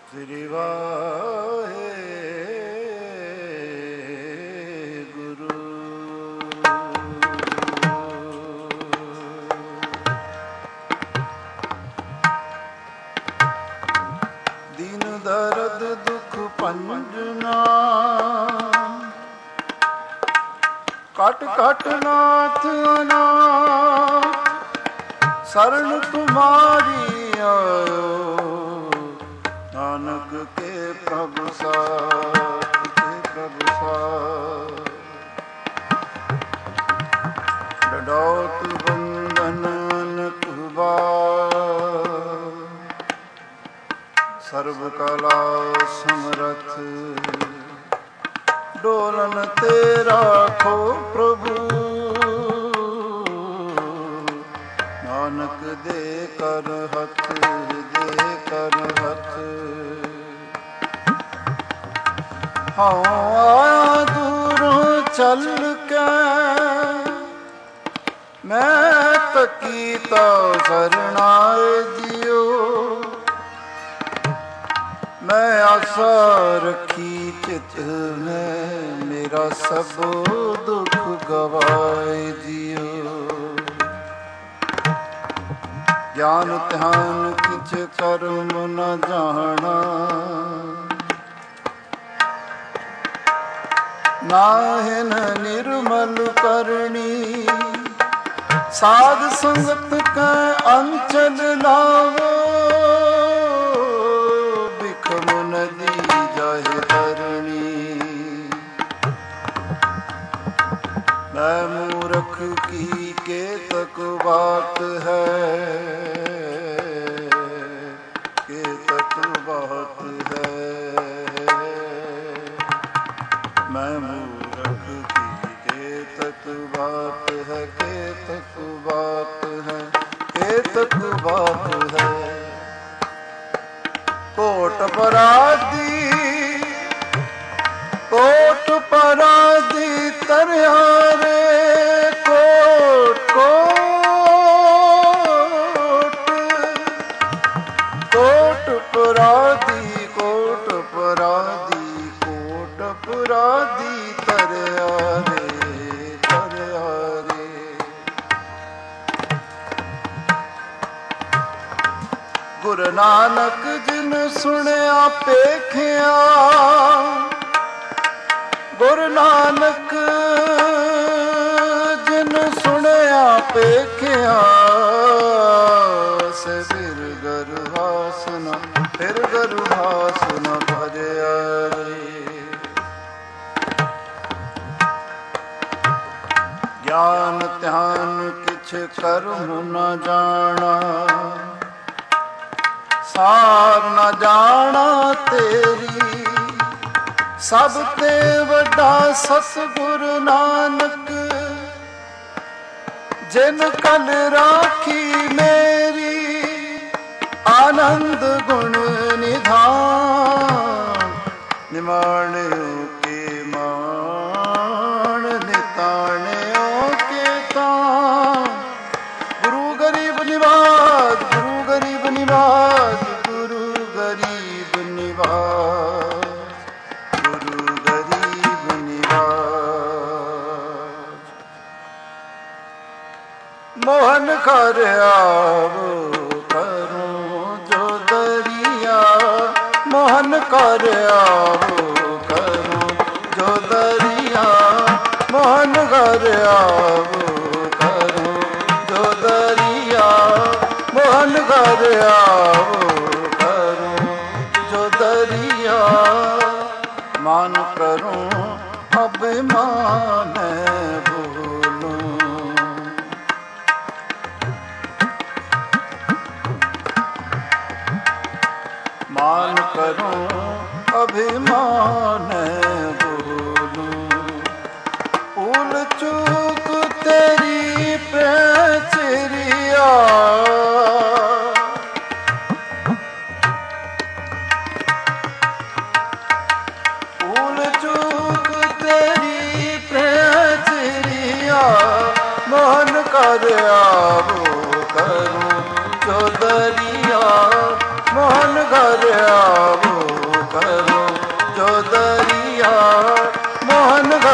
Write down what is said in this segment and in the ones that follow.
ਸ੍ਰੀ ਵਾਹਿਗੁਰੂ। ਦੀਨ ਦਰਦ ਦੁਖ ਭੰਜਨਾ ਕਟ ਕਟ ਨਾਥ ਅਨਾਥ ਸਰਣ ਤੁਮਾਰੀ ਆਇਓ ਨਾਨਕ ਕੇ ਪ੍ਰਭੂ ਸਾਥ ਕੇ ਪ੍ਰਭੂ ਸਾਥ ਡਡੌਤ ਬੰਧਨ ਅਨਕ ਬਾਰ ਸਰਬ ਕਲਾ ਸਮਰਥ ਡੋਲਨ ਤੇ ਰਾਖੋ ਪ੍ਰਭੂ ਨਾਨਕ ਦੇ ਕਰ ਹੱਥ ਦੇ ਕਰ ਹੱਥ ਹਉ ਆਇਆ ਦੂਰੋਂ ਚੱਲ ਕੇ ਮੈਂ ਤਕੀ ਤਾ ਸਰਣਾਏ ਜਿਉ ਮੈਂ ਆਸਾ ਰੱਖੀ ਚਿਤ ਮੈਂ ਮੇਰਾ ਸਭ ਦੁੱਖ ਗਵਾਏ ਜਿਉ ਗਿਆਨ ਧਿਆਨ ਕਿਛ ਕਰਮ ਨ ਜਾਣਾ ਨਾਹਿਨ ਨਿਰਮਲ ਕਰਨੀ ਸਾਧ ਸੰਗਤ ਕੈ ਅੰਚਲ ਲਾਵੋ ਬਿਖਮ ਨਦੀ ਜਾਹਿ ਤਰਣੀ ਮੈਂ ਮੂਰਖ ਕੀ ਕੇਤਕ ਬਾਤ ਹੈ ਕੇਤਕ ਬਾਤ ਹੈ ਮੈਂ ਮੂਰਖ ਕੀ ਕੇਤਕ ਬਾਤ ਹੈ ਕੇਤਕ ਬਾਤ ਹੈ ਕੇਤਕ ਬਾਤ ਹੈ ਕੋਟ ਪਰਾਦੀ ਕੋਟ ਪਰਾਦੀ ਤਰਿਆ ਰੇ ਕੋਟ ਕੋਟ ਪਰਾਦੀ ਕੋਟ ਪਰਾਦੀ ਕੋਟ ਪਰਾਦੀ ਤਰਿਆ ਰੇ ਤਰਿਆ ਰੇ ਗੁਰੂ ਨਾਨਕ ਜਿਨ ਸੁਣਿਆ ਪੇਖਿਆ ਗੁਰੂ ਨਾਨਕ ਜਿਨ ਸੁਣਿਆ ਪੇਖਿਆ ਸੇ ਫਿਰ ਗਰਵਾਸ ਨ ਫਿਰ ਗਰਵਾਸ ਨ ਭਰਿਆ ਰੇ ਗਿਆਨ ਧਿਆਨ ਕਿਛ ਕਰਮ ਨ ਜਾਣਾ ਸਾਰ ਨ ਜਾਣਾ ਤੇਰੀ ਸਭ ਤੇ ਵੱਡਾ ਸਤਿਗੁਰ ਨਾਨਕ ਜਿਨ ਕਲ ਰਾਖੀ ਮੇਰੀ ਆਨੰਦ ਗੁਣ ਨਿਧਾਨ ਨਿਮਾਣਿਓ ਕੇ ਮਾਣ ਨਿਤਾਣਿਓ ਕੇ ਤਾਣ ਗੁਰੂ ਗਰੀਬ ਨਿਵਾਜ ਗੁਰੂ ਗਰੀਬ ਨਿਵਾਜ ਗੁਰੂ ਗਰੀਬ ਨਿਵਾਜ ਗੁਰੂ ਗਰੀਬ ਨਿਵਾਜ ਮੋਹਨ ਕਰ ਆਵੋ ਕਰੋ ਜੋ ਦਰਿਆ ਮੋਹਨ ਕਰ ਆਵੋ ਕਰੋ ਜੋ ਦਰਿਆ ਮੋਹਨ ਕਰ ਆਵੋ ਕਰੋ ਜੋ ਦਰਿਆ ਮੋਹਨ ਕਰ ਆਵੋ ਕਰੋ ਜੋ ਦਰਿਆ ਮਨ ਕਰੂੰ ਅਭਿਮਾਨ ਬੋਲੂੰ ਮਾਨ ਕਰੂੰ ਅਭਿਮਾਨ ਬੋਲੂੰ ਭੂਲ ਚੂਕ ਤੇਰੀ ਪੈਚਰੀਆ ਭੂਲ ਚੂਕ ਤੇਰੀ ਪੈਚਰੀਆ ਮੋਹਨ ਕਰ ਆਵੋ ਕਰੂੰ ਜੋ ਦਰਿਆ ਮੋਹਨ ਕਰ ਆਵੋ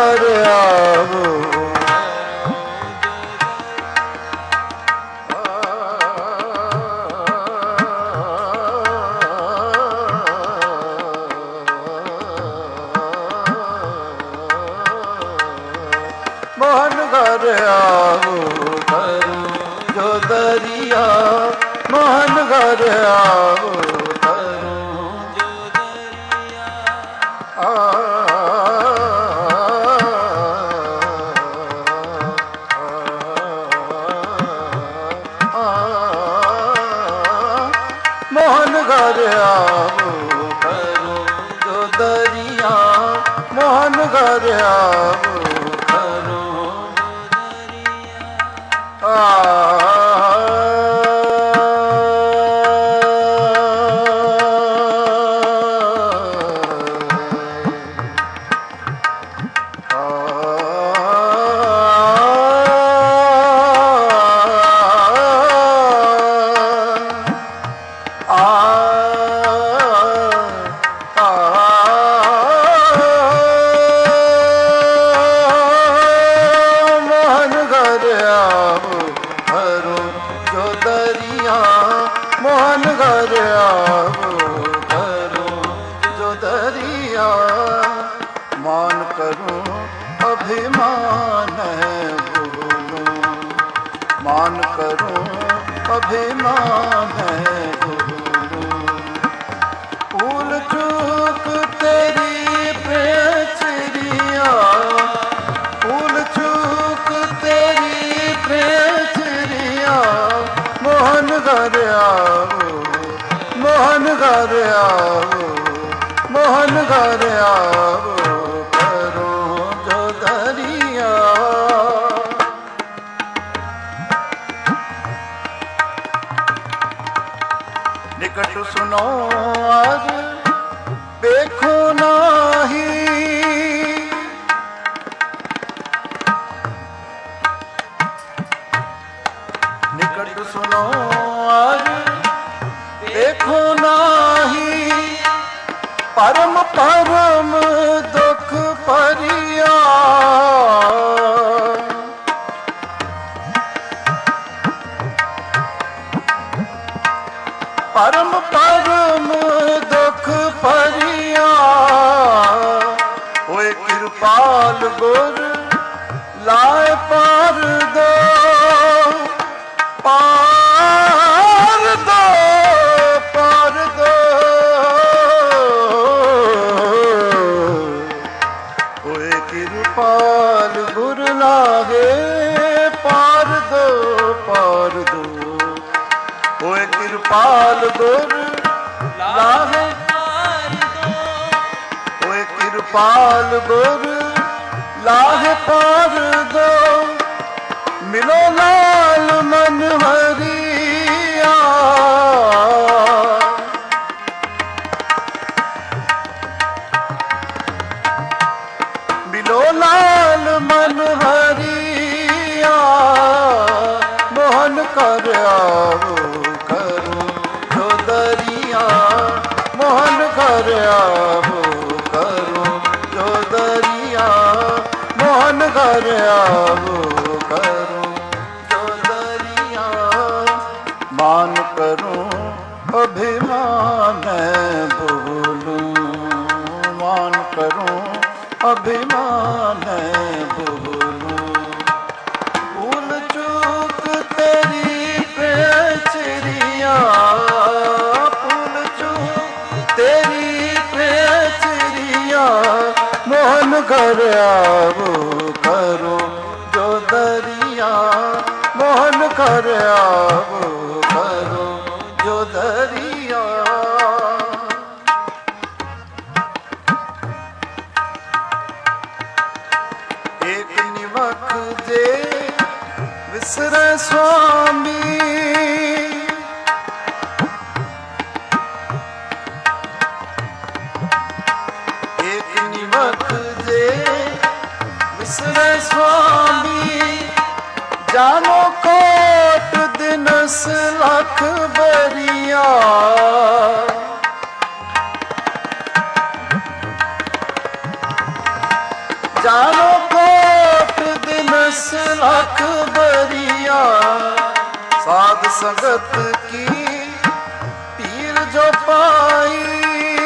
ਘਰ ਆਵੋ ਮੋਹਨ ਘਰ ਆਵੋ ਕਰੋ ਜੋ ਦਰਿਆ ਮੋਹਨ ਘਰ ਆਵੋ ਕਰੋ ਜੋ ਦਰਿਆ ਮੋਹਨ ਘਰ ਆਵੋ ਕਰੋ ਜੋ ਦਰਿਆ ਮੋਹਨ ਘਰ ਆਵੋ ਮੋਹਨ ਘਰ ਆਵੋ ਕਰੋ ਜੋ ਦਰਿਆ ਮਾਨ ਕਰੋ ਅਭਿਮਾਨ ਬੋਲੋ ਮਾਨ ਕਰੋ ਅਭਿਮਾਨ ਬੋਲੋ ਭੂਲ ਚੂਕ ਤੇਰੀ ਪ੍ਰੇਚਰੀਆ ਭੂਲ ਚੂਕ ਤੇਰੀ ਪ੍ਰੇਚਰੀਆ ਮੋਹਨ ਘਰ ਆਵੋ ਮੋਹਨ ਘਰ ਆਵੋ ਮੋਹਨ ਘਰ ਆਵੋ ਕਰੋ ਜੋ ਦਰਿਆ ਨਿਕਟ ਸੁਨੋ ਅਰ ਵੇਖੋ ਨਾਹੀ ਨਿਕਟ ਸੁਨੋ ਅਰ ਵੇਖੋ ਨਾਹੀ ਪਰਮ ਪਰਮ ਦੁਖ ਭਰਿਆ ਪਰਮ ਪਰਮ ਦੁਖ ਭਰਿਆ ਹੋਏ ਕਿਰਪਾਲ ਗੁਰ ਲਾਇ ਪਾਰ ਦੋ ਪਾਰ ਦੋ ਪਾਰ ਦੋ ਹੋਏ ਕਿਰਪਾਲ ਗੁਰ ਲਾਗੇ ਪਾਰ ਦੋ ਪਾਰ ਦੋ ਹੋਏ ਕਿਰਪਾਲ ਗੁਰ ਲਾਗੇ ਪਾਰ ਦੋ ਹੋਏ ਕਿਰਪਾਲ ਗੁਰ ਲਾਗੇ ਪਾਰ ਦੋ ਮਿਲੋ ਲਾਲ ਮਨ ਹਰੀਆ ਮਿਲੋ ਲਾਲ ਮਨ ਹਰੀਆ ਮੋਹਨ ਘਰ ਆਵੋ ਕਰੋ ਜੋ ਦਰਿਆ ਮੋਹਨ ਘਰ ਆਵੋ ਕਰੋ ਜੋ ਦਰਿਆ ਮੋਹਨ ਘਰ ਆਵੋ ਕਰੋ ਜੋ ਦਰਿਆ ਮਾਨ ਕਰੋ ਅਭਿਮਾਨ ਬੋਲੂ ਮਾਨ ਕਰੋ ਅਭਿਮਾਨ ਬੋਲੂ ਭੂਲ ਚੂਕ ਤੇਰੀ ਪ੍ਰੇਚਰੀਆ ਭੂਲ ਚੂਕ ਤੇਰੀ ਪ੍ਰੇਚਰੀਆ ਮੋਹਨ ਘਰ ਆਵੋ ਕਰੋ ਜੋ ਦਰਿਆ ਮੋਹਨ ਘਰ ਆਵੋ ਕਰੋ ਜੋ ਦਰਿਆ ਏਕ ਨਿਵਖ ਜੇ ਵਿਸਰੈ ਸੁਆਮੀ ਏਕ ਨਿਵਖ ਜੇ ਵਿਸਰੈ ਸੁਆਮੀ ਜਾਨੋ ਕੋਟ ਦਿਨਸ जानो कोट दिनस लख बरिया, साध संगत की पीर जो पाई।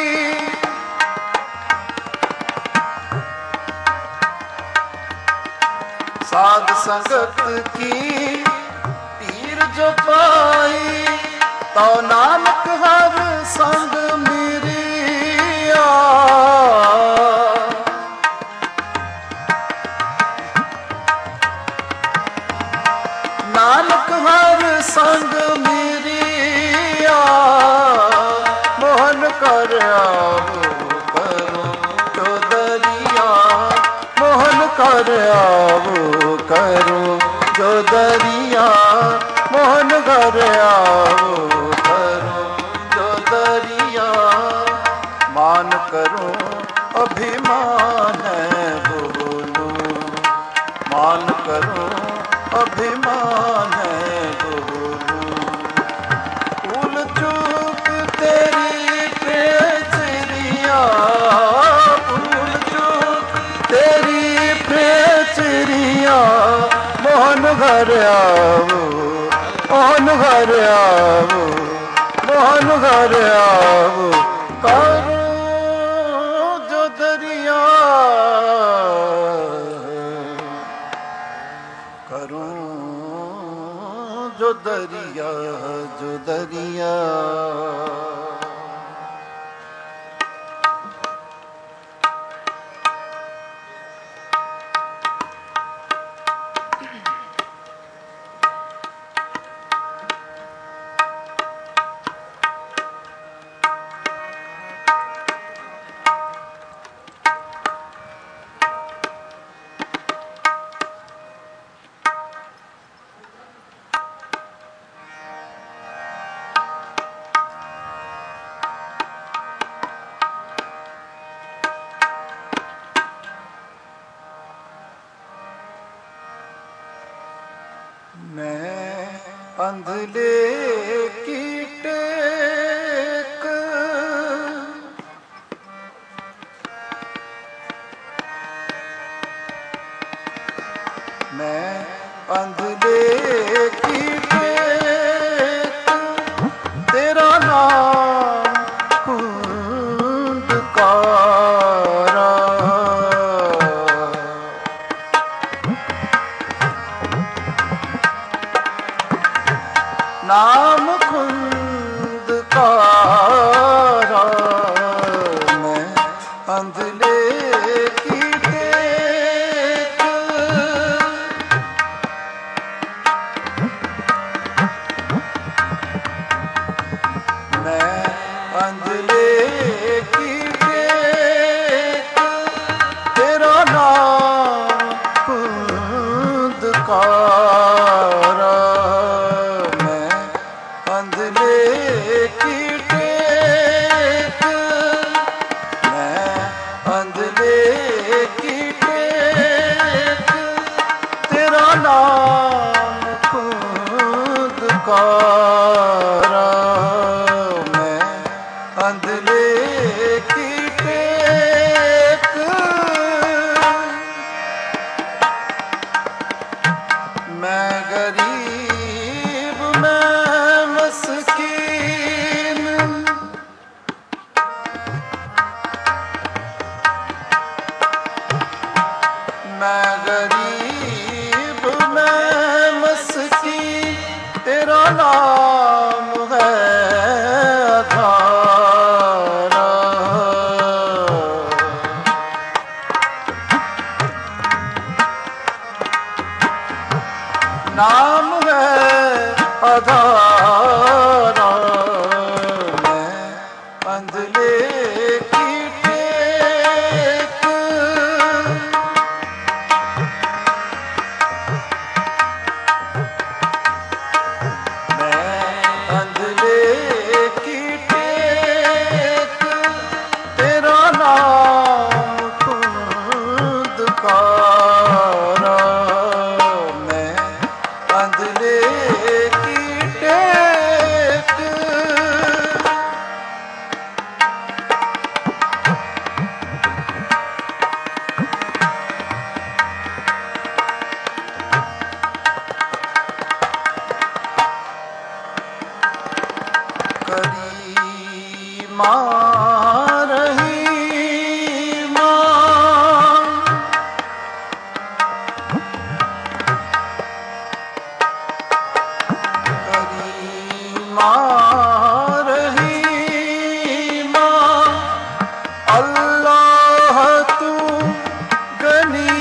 साध संगत की पीर जो पाई, तो नानक हर संग मिरिया। नानक हर संग मिरिया, मोहन कर आवो करो जो दरिया। मोहन कर आवो करो जो दरिया। मोहन कर आवो करो जो दरिया। मान करो अभिमान बोलो, मान करो अभिमान बोलो। भूल चूक तेरी प्रेचरिया, भूल चूक तेरी प्रेचरिया। मोहन घर आवो, मोहन घर आवो, मोहन घर आवो करो जो दरिया। करो जो दरिया, जो दरिया। मैं अंधले की टेक, मैं अंधले की टेक। तेरा नाम कुंदकारा, नाम खुंदकारा। मैं अंधले की टेक, मैं अंधले की टेक। तेरा नाम खुंदकारा। अंधले की टेक, मैं अंधले की टेक। तेरा नाम खुंदकारा। मैं अंधले की टेक। मैं गरीब मैं मस्कीन, मैं गरीब मैं मस्कीन। तेरा नाम है आधारा। नाम है आधारा। मैं अंधले की टेक, मैं अंधले की टेक। तेरा नाम खुंदकारा। मैं अंधले की टेक। रहीमा करीमा रहीमा अल्लाह तू गनी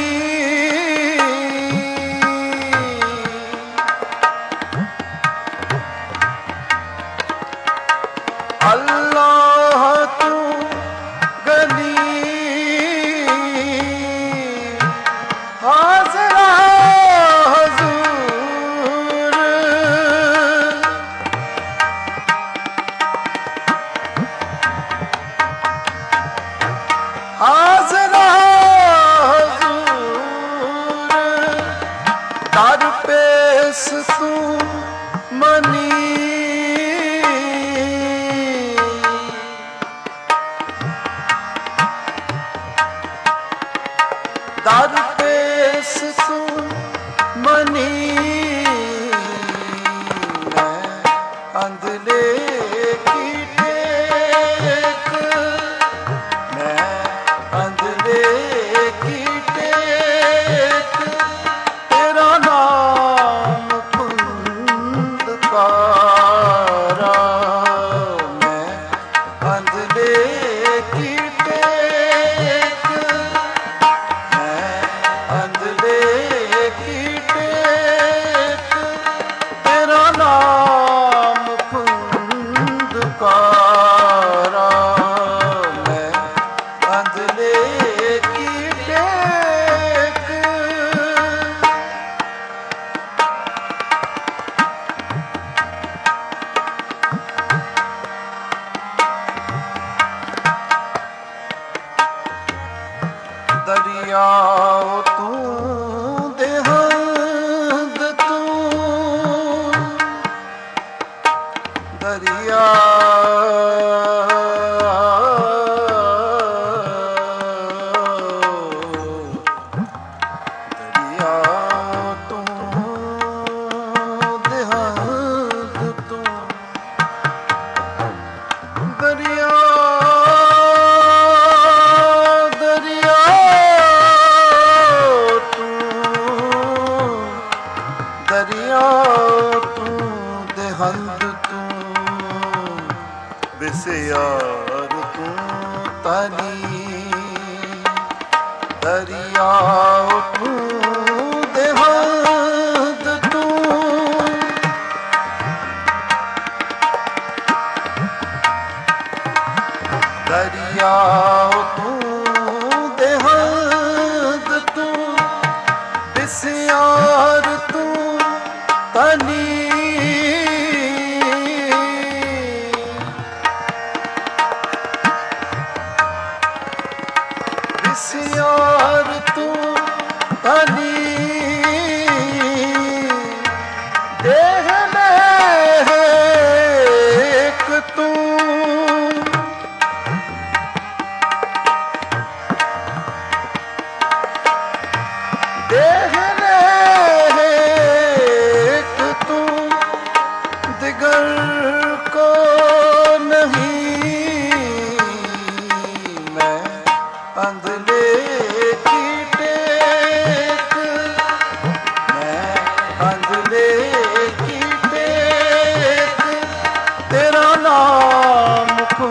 अल्लाह तू गनी हाज़रा हुज़ूर हाज़रा हुज़ूर दर पेश तू मनी दर पेश तू मनी मैं अंधले की टेक मैं अंधले की टेक तेरा नाम कुंदकारा मैं अंधले की टेक अंधले की टेक तेरा नाम खुंदकारा मैं अंधले की टेक दरिया तू देहंद तू दरिया दरिया तू देहंद तू दरिया दरिया दरिया तू देहंद तू बिसयार तू तनी दरिया तू देहंद तू दरिया तू देहंद तू बिसयार तू तनी बिसयार तू तनी देह में एक तू देह दिगर को नहीं मैं अंधले की टेक मैं अंधले की टेक तेरा नाम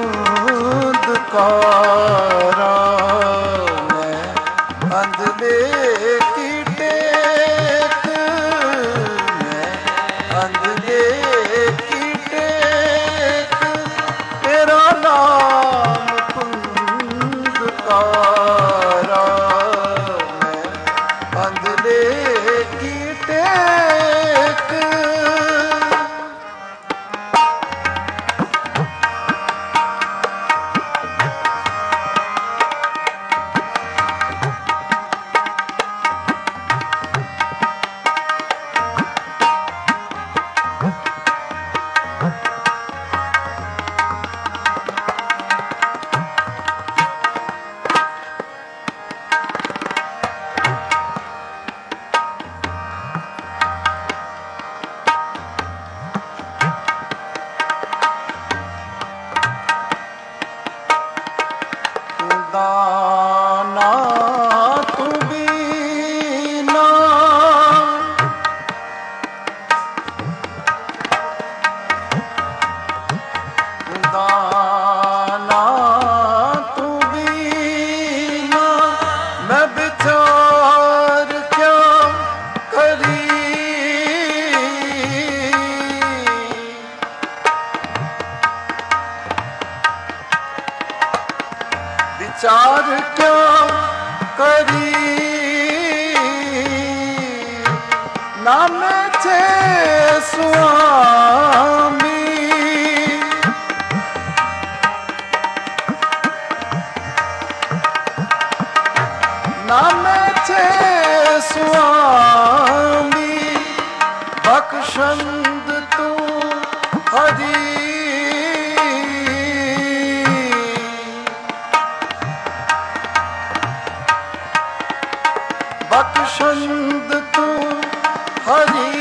खुंदकारा मैं अंधले की टेक मैं अंधले की टेक तेरा नाम कुंदकारा मैं अंधले की टेक दाना तू बीना दाना तू बीना मैं विचार क्या करी विचार क्या करी नाम छे स्वामी नाम छे स्वामी बख्शंद तू हरी बख्शंद तू हरी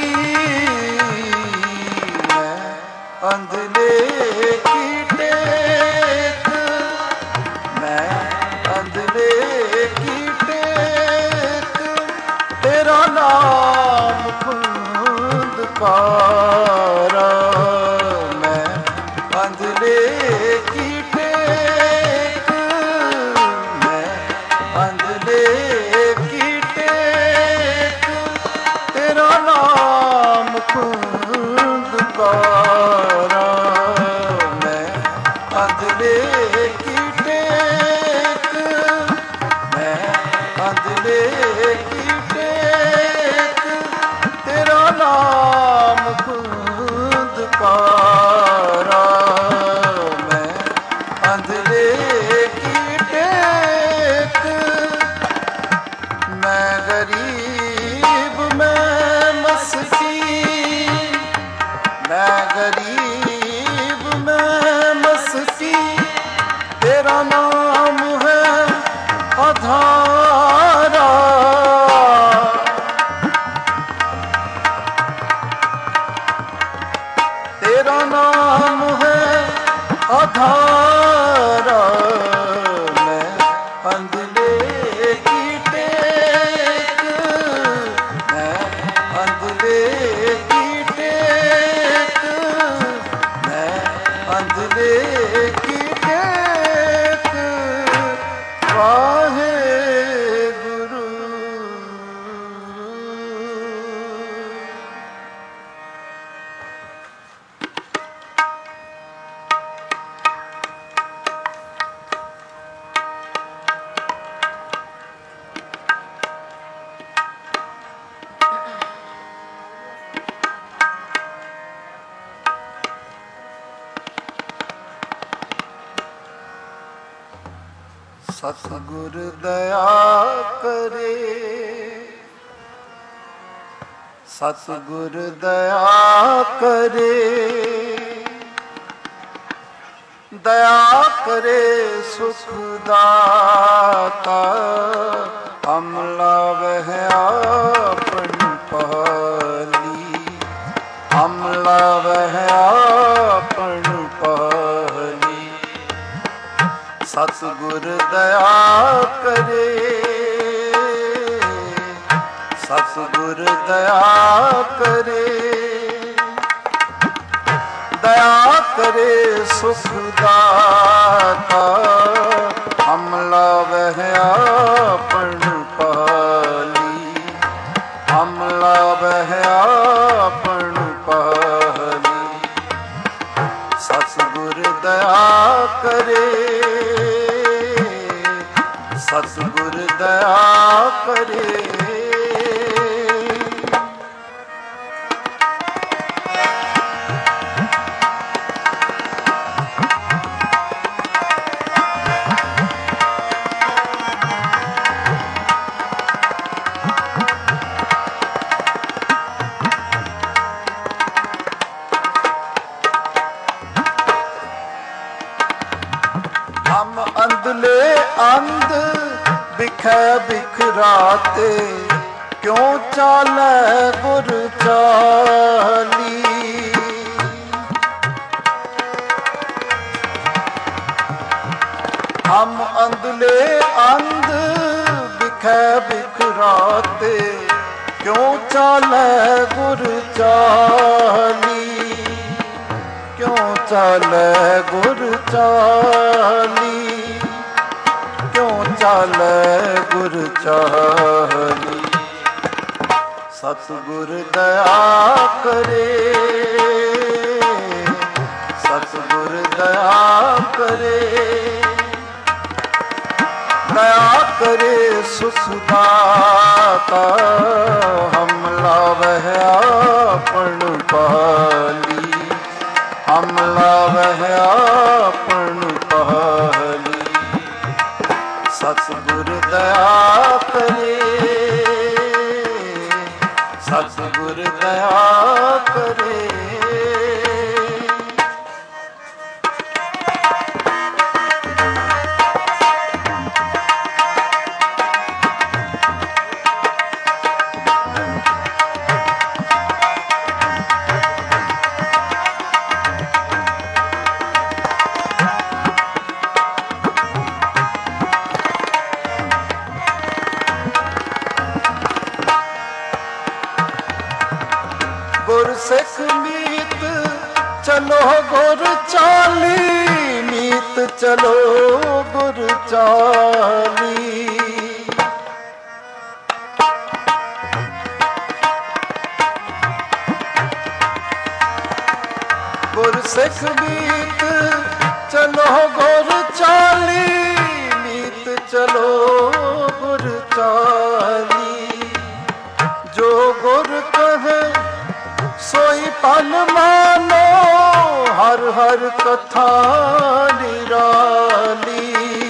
मैं अंधले की टेक मैं अंधले की टेक तेरा नाम खुद पारा मैं अंधले की टेक मैं अंधले तेरा नाम खुद पारा मैं अंधले की टेक मैं अंधले की टेक तेरा नाम खुद पारा मैं अंधले की टेक मैं गरीब मैं गरीब मैं मस्ती तेरा नाम है आधारा तेरा नाम है आधारा मैं अंधले की टेक मैं अंधले की टेक मैं अंधले की टेक वाहे गुरु सतगुर दया करे सतगुर दया करे दया करे सुख दाता अमला वह आपन पाली अमला वह आपन पाली सतगुर दया करे सतगुर दया करे दया करे सुख दाता हमला वह आपन पाली हमला वह आपन पाली सतगुर दया करे सतगुर दया करे हम अंधले अंध बिखै बिखराते क्यों चालै गुर चाली ਹਮ ਅੰਧਲੇ ਅੰਧ ਬਿਖੈ ਬਿਖਰਾਤੇ, ਕਿਉਂ ਚਾਲੈ ਗੁਰ ਚਾਲੀ, ਕਿਉਂ ਚਾਲੈ ਗੁਰ ਚਾਲੀ, ਕਿਉਂ ਚਾਲੈ ਗੁਰ ਚਾਲੀ। ਸਤਿਗੁਰ ਦਇਆ ਕਰੇ, ਸਤਿਗੁਰ ਦਇਆ ਕਰੇ, ਦਇਆ ਕਰੇ ਸੁਖ ਦਾਤਾ, ਹਮ ਲਾਵਹਿ ਆਪਣ ਪਾਲੀ, ਹਮ ਲਾਵਹਿ ਆਪਣ ਪਾਲੀ। ਸਤਿਗੁਰ ਦਇਆ ਕਰੇ, ਸਤਿਗੁਰ ਦਇਆ ਕਰੇ। ਗੁਰਸਿੱਖ ਮੀਤ ਚਲੋ ਗੁਰ ਚਾਲੀ, ਮੀਤ ਚਲੋ ਗੁਰ ਚਾਲੀ। ਗੁਰਸਿੱਖ ਮੀਤ ਚਲੋ ਗੁਰ ਚਾਲੀ, ਮੀਤ ਚਲੋ ਗੁਰ ਚਾਲੀ। ਜੋ ਗੁਰ ਕਹੇ ਸੋਈ ਪਲ ਮਾਨੋ, ਹਰ ਹਰ ਕਥਾ ਨਿਰਾਲੀ।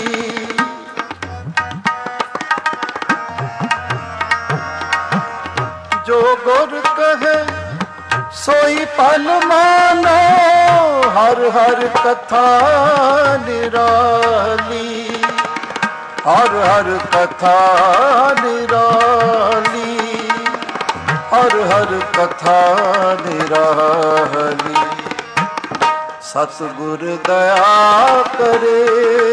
ਜੋ ਗੁਰ ਕਹੇ ਸੋਈ ਪਲ ਮਾਨੋ, ਹਰ ਹਰ ਕਥਾ ਨਿਰਾਲੀ, ਹਰ ਹਰ ਕਥਾ ਨਿਰਾਲੀ, ਹਰ ਹਰ ਕਥਾ ਨਿਰਾਲੀ। ਸਤਿਗੁਰ ਦਇਆ ਕਰੇ,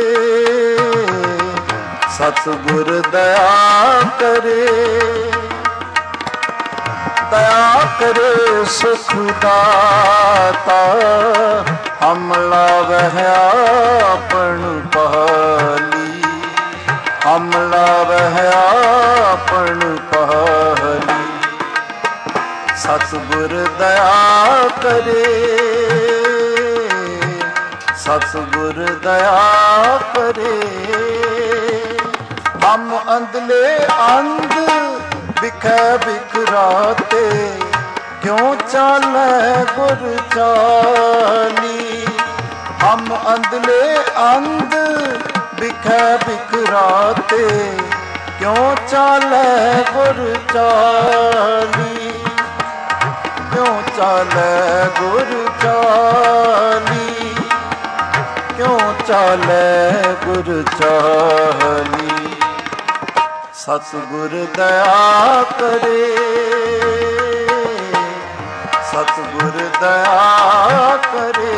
ਸਤਿਗੁਰ ਦਇਆ ਕਰੇ, ਦਇਆ ਕਰੇ ਸੁਖ ਦਾਤਾ, ਹਮ ਲਾਵਹਿ ਆਪਣ ਪਾਲੀ, ਹਮ ਲਾਵਹਿ ਆਪਣ ਪਾਲੀ। ਸਤਿਗੁਰ ਦਇਆ ਕਰੇ, ਸਤਿਗੁਰ ਦਇਆ ਕਰੇ। ਹਮ ਅੰਧਲੇ ਅੰਧ ਬਿਖੈ ਬਿਖਰਾਤੇ, ਕਿਉਂ ਚਾਲੈ ਗੁਰ ਚਾਲੀ। ਹਮ ਅੰਧਲੇ ਅੰਧ ਬਿਖੈ ਬਿਖਰਾਤੇ, ਕਿਉਂ ਚਾਲੈ ਗੁਰ ਚਾਲੀ, ਕਿਉਂ ਚਾਲੈ ਗੁਰ ਚਾਲੀ, ਕਿਉਂ ਚਾਲੈ ਗੁਰ ਚਾਲੀ। ਸਤਿਗੁਰ ਦਇਆ ਕਰੇ, ਸਤਿਗੁਰ ਦਇਆ ਕਰੇ।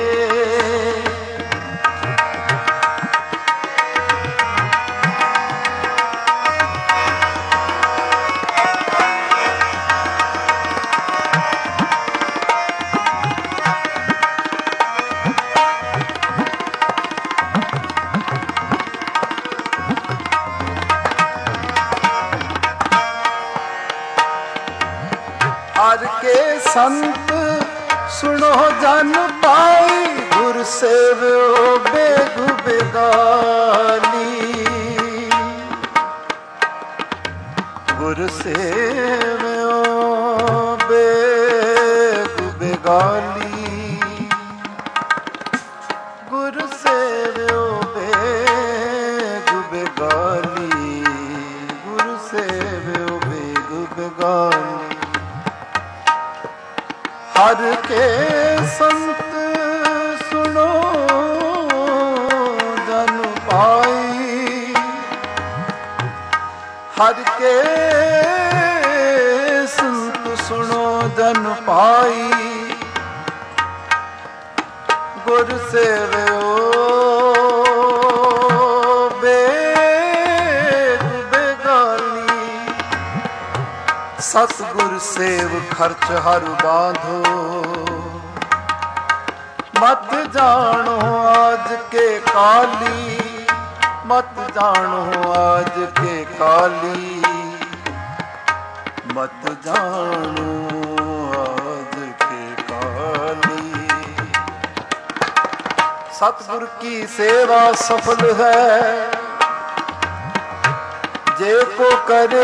ਹਰ ਕੇ ਸੰਤ ਸੁਣੋ ਜਨ ਪਾਈ, ਗੁਰ ਸੇਵਿਓ ਬੇਗੁ ਬੇਗਾਲੀ। ਗੁਰ ਸੇਵਿਓ ਬੇਗੁ ਬੇਗਾਲੀ, ਗੁਰ ਸੇਵਿਓ ਬੇਗੁ ਬੇਗਾਲੀ, ਗੁਰ ਸੇਵਿਓ ਬੇਗੁ ਬੇਗਾਲੀ। ਹਰ ਕੇ ਸੰਤ ਸੁਣੋ ਜਨ ਪਾਈ, ਹਰ ਕੇ ਸੰਤ ਸੁਣੋ ਜਨ ਪਾਈ। ਗੁਰ ਸੇਵਿਓ सतगुर सेव खर्च हर बांधो, मत जानो आज के काली, मत जानो आज के काली, मत जानो आज के काली। सतगुर की सेवा सफल है, जे को करे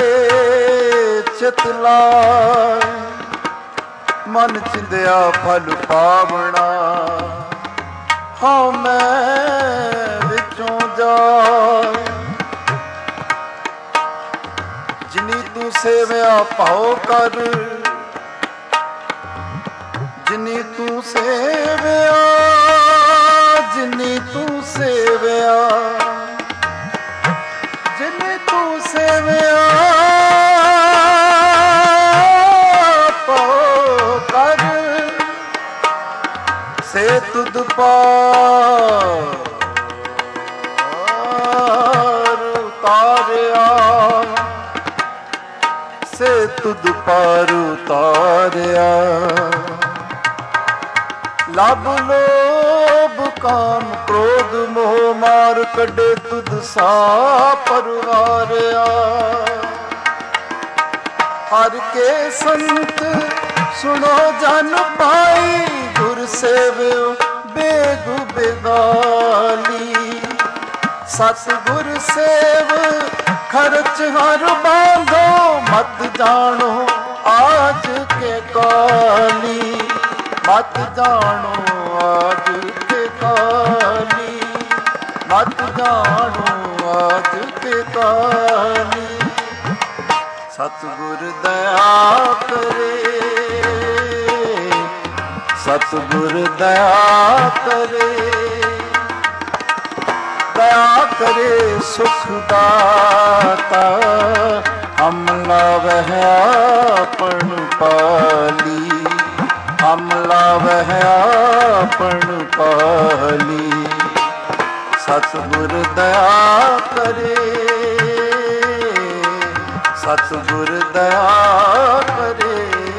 चित लाए, मन चिंध्या फल पावना, हाँ मैं विचों जाए। जिनी तू सेव्या पाओ कर, जिनी तू सेव्या, जिनी तू सेव्या, जिनी तू सेव्या पाओ कर, से तुद पार उतारिया, से तुद पार उतारिया। लब लोभ काम क्रोध मोह मार, कढे तुद सा परवारिया। हर के संत सुनो जन पाई, गुर सेव्यो बेगु बेगाली। सतगुर सेव खर्च हर बांधो, मत जानो आज के काली, मत जानो आज के काली, मत जानो आज के काली। सतगुर दया करे, सतगुर दया करे, दया करे सुख दाता। हम लावह आपन पाली, हम लावह आपन पाली। सतगुर दया करे, सतगुर दया करे।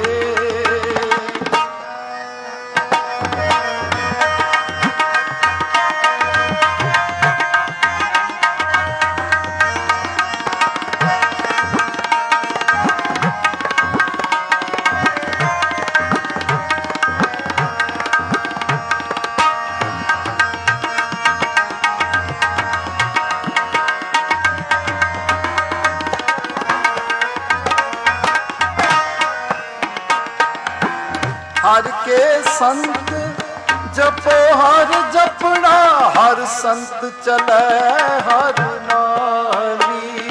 हर के संत जपो हर जपना, हर संत चले हर नाली।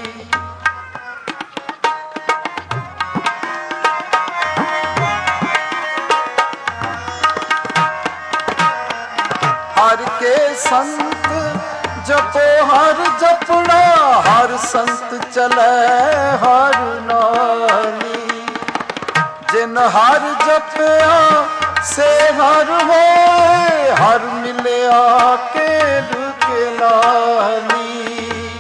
हर के संत जपो हर जपना, हर संत चले हर नाली। जिन हर जपया से हर होए, हर मिलया केल के लाली।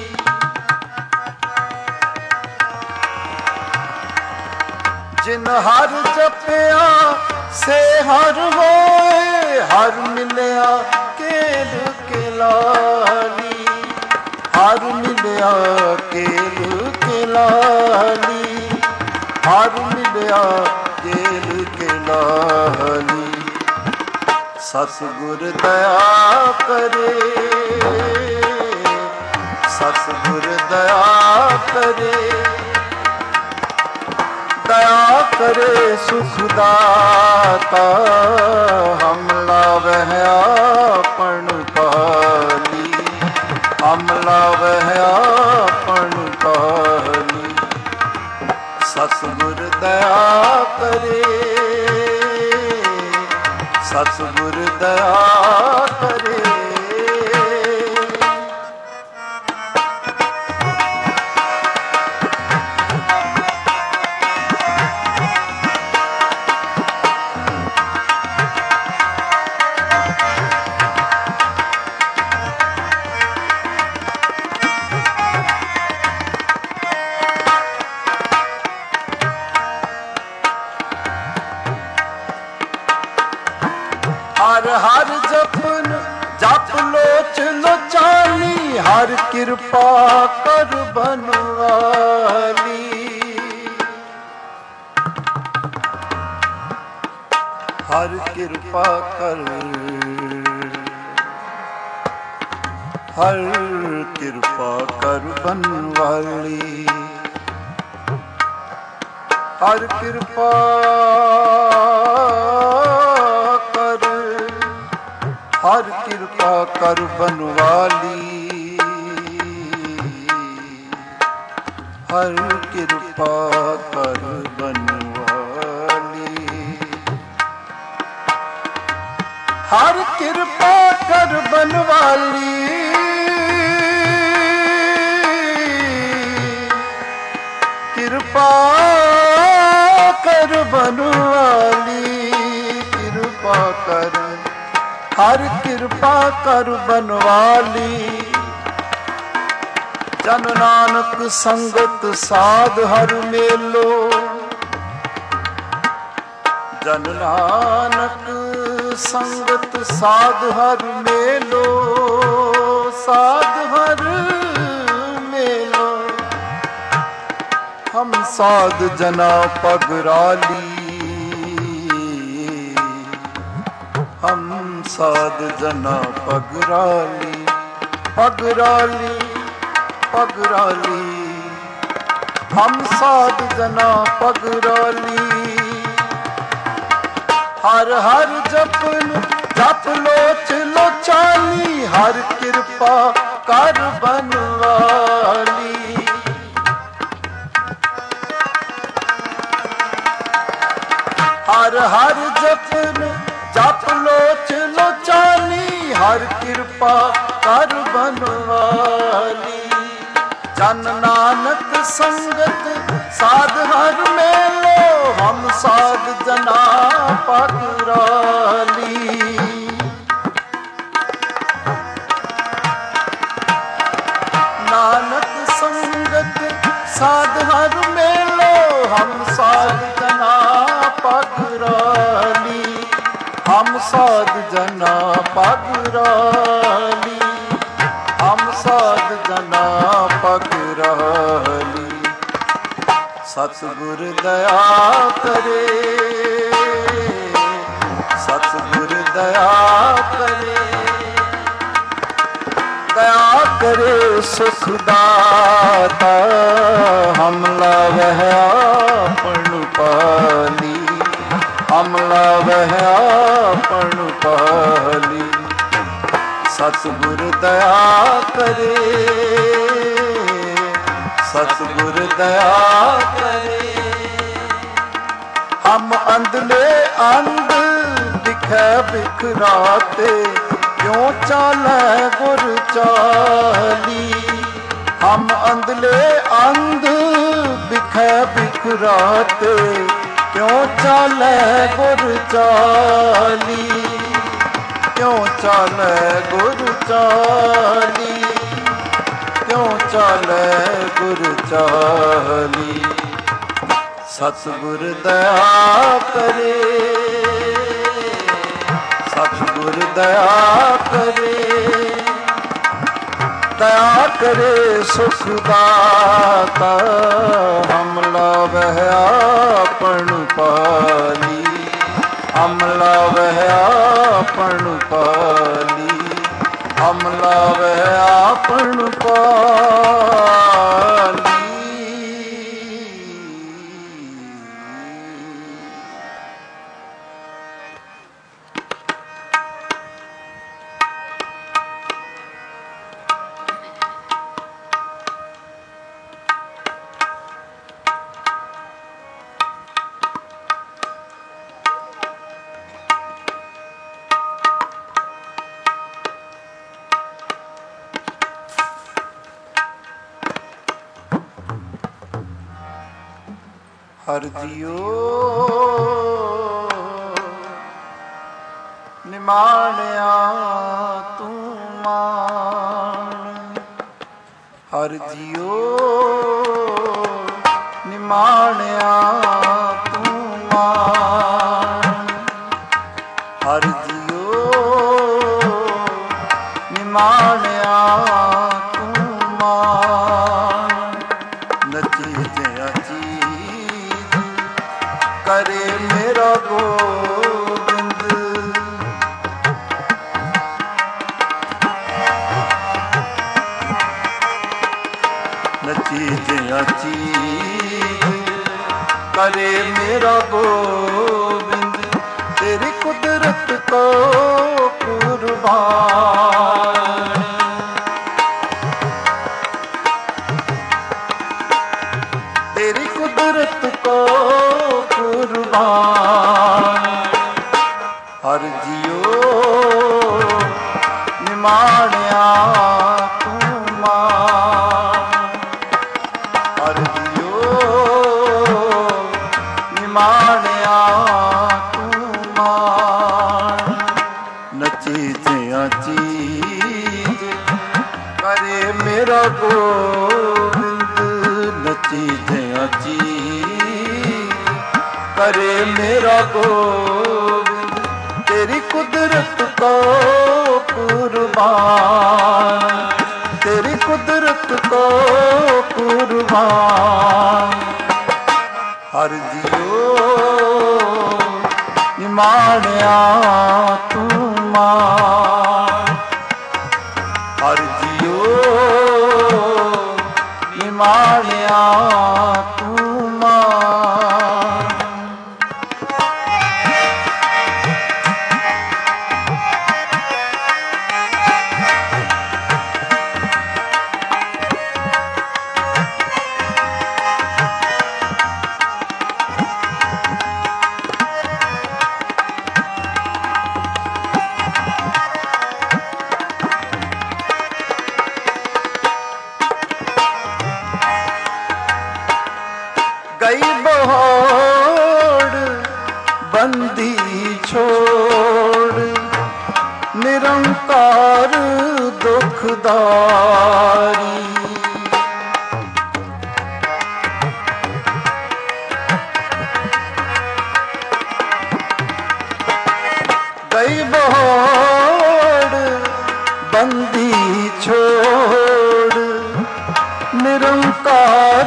जिन हर जपया से हर होए, हर मिलया केल के लाली। हर मिलया केल के लाली, हर मिलया केल के लाली। सतगुर दया करे, सतगुर दया करे, दया करे सुख दाता। हम लावह आपन पाली, हम लावह आपन पाली। सतगुर दया करे, सतगुर दया करे। हर कृपा कर बनवाली। हर कृपा कर, हर कृपा कर बनवाली। हर कृपा कर, हर कृपा कर बनवाली। हर कृपा कर बनवाली। हर कृपा कर बनवाली। कृपा कर बनवाली। कृपा कर, हर कृपा कर बनवाली। जन नानक संगत साध हर मेलो। जन नानक संगत साध हर मेलो। साध हर मेलो। हम साध जना पगराली। हम साध जना पगराली। पगराली, पगराली। हम साध जना पगराली। हर हर जपन जप लोच लोचाली। हर कृपा कर बनवाली। हर हर जपन जप लोच लोचाली। हर कृपा कर बनवाली। जन नानक संगत साध हर मेलो। हम साध जना पगराली। नानक संगत साध हर मेलो। हम साध जना पगराली। हम साध जना पगराली। हम साध जना पगराली। सतगुर दया करे। सतगुर दया करे। दया करे सुख दाता। हम लावह आपन पाली। हम लावह आपन पाली। सतगुर दया करे। सतगुर दया करे। हम अंधले अंध दिखै बिखराते। क्यों चालै गुर चाली। हम अंधले अंध दिखै बिखराते। क्यों चालै गुर चाली। क्यों चालै गुर चाली। क्यों चालै गुर चाली। सतगुर दया करे। सतगुर दया करे। दया करे सुख दाता। हम लावह आपन पाली। हम लावह आपन पाली। हम लावह आपन पाली। हर जियो निमाणिया तू मान। हर जियो निमाणिया तू मान। हर जियो निमाणिया ਚੀਜ਼ਿਆਂ ਚੀਜ਼ करे मेरा गोविंद तेरी कुदरत को कुर्बान। तेरी कुदरत को कुर्बान। हर जियो निमाणिया तू मान। हर जियो निमाणिया तू मान। नची जिया चीज करे मेरा गोविंद नची जिया चीज करे मेरा गोविंद तेरी कुदरत को कुर्बान। तेरी कुदरत को कुर्बान। हर जियो निमाणिया तू मान। हर जियो निमाणिया तू मान। गई बहोड़ बंदी छोड़ निरंकार दुखदारी। गई बहोड़ बंदी छोड़ निरंकार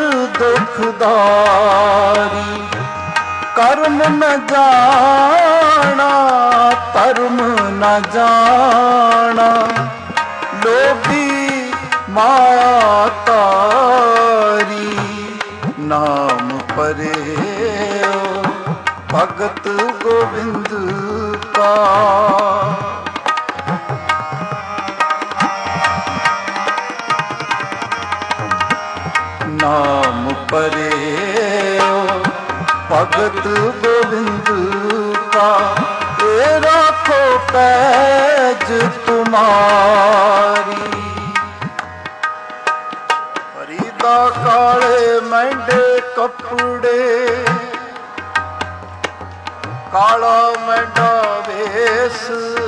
दुखदारी। कर्म न जाना धर्म न जाना लोभी माया तारी। नाम परे भगत गोविंद का। नाम परे भगत गोविंद का ये राखो पैज तुम्हारी। फरीदा काले मैंडे कपड़े काला मैंडा वेश।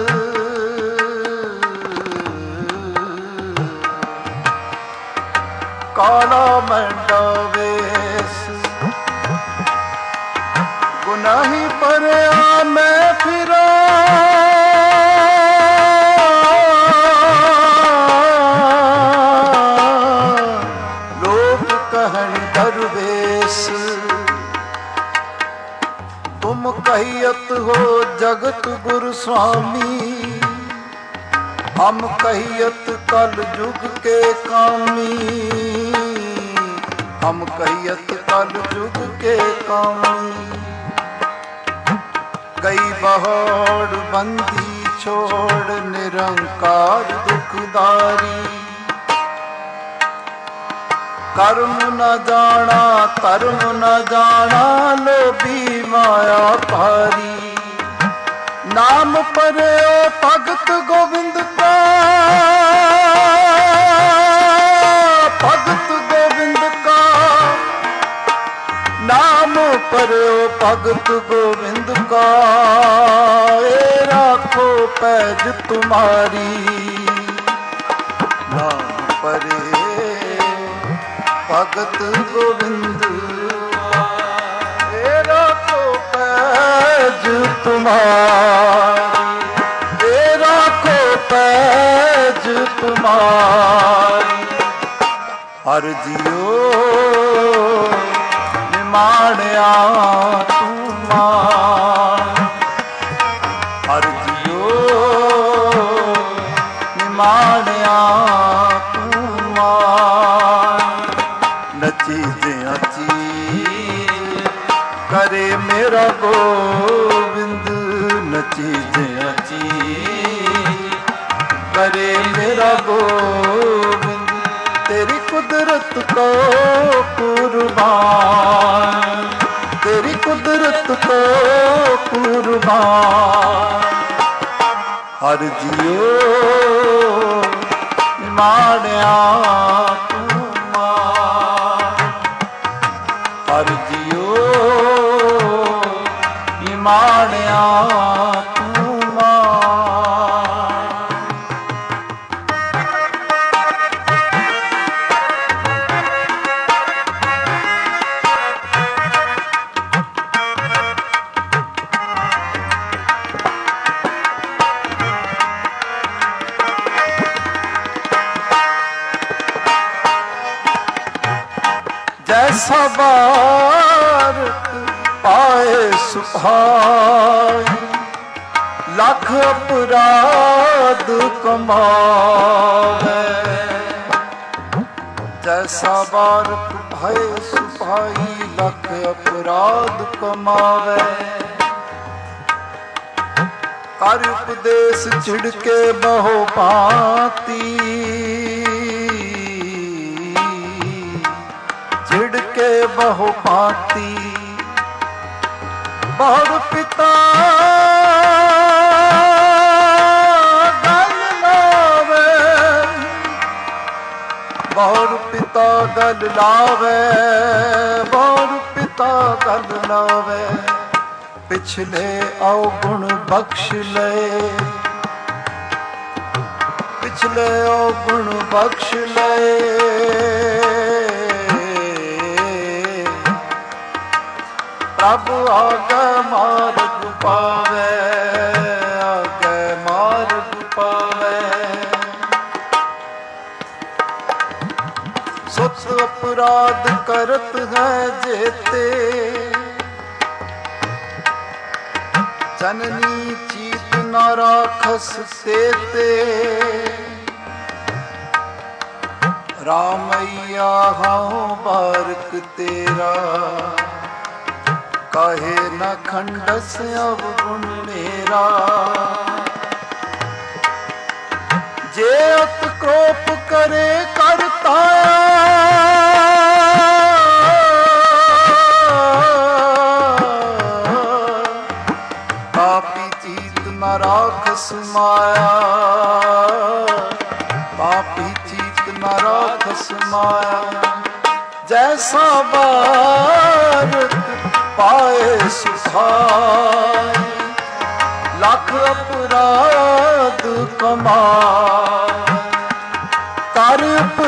काला मैंडा वेश गुनाही परया मैं फिरा। लोग कहन दरवेश तुम कहियत हो जगत गुरु स्वामी। हम कहियत कल युग के कामी। हम कहियत कल युग के कामी। गई बहोड़ बंदी छोड़ निरंकार दुखदारी। कर्म न जाना धर्म न जाना लोभी माया भारी। नाम परे भगत गोविंद का। भगत गोविंद का नाम परे भगत गोविंद का ये राखो पैज तुम्हारी। नाम परे भगत गोविंद ये राखो पैज तुम्हारी। ये राखो पैज तुम्हारी। हर जियो निमाणिया तू मान। हर जियो निमाणिया तू मान। ਗੋਬਿੰਦ ਨਚੀ ਜਿਆ ਚੀਜ ਕਰੇ ਮੇਰਾ ਗੋਬਿੰਦ ਤੇਰੀ ਕੁਦਰਤ ਕੋ ਕੁਰਬਾਨ ਤੇਰੀ ਕੁਦਰਤ ਕੋ ਕੁਰਬਾਨ ਹਰ ਜੀਓ ਮਾਣਿਆ ਤੂੰ ਮਾਣ ਹਰ ਜੀਓ ਮਾਣਿਆ ਤੂੰ ਮਾਣ जैसा बारक पाए सुभाए लख अपराध कमावे जैसा बारक पाए सुभाई लख अपराध कमावे कर उपदेश छिड़के बहु भांति छिड़के बहु भांति बहु पिता गल लावे बहु पिता गल लावे बहु पिता गल लावे पिछले अवगुण बख्श ले पिछले अवगुण बख्श ले प्रभु आगे मार्ग पावे आगे मार्ग पावे सुत अपराध करत है जेते जननी चीत न राखस सेते रामैया हाँ बारक तेरा काहे न खंडस अवगुण मेरा जे अत क्रोप करे करता पापी चीत न राखस माया पापी चीत न राखस माया जैसा बारक पाए सुखाए लख अपराध कमाए कर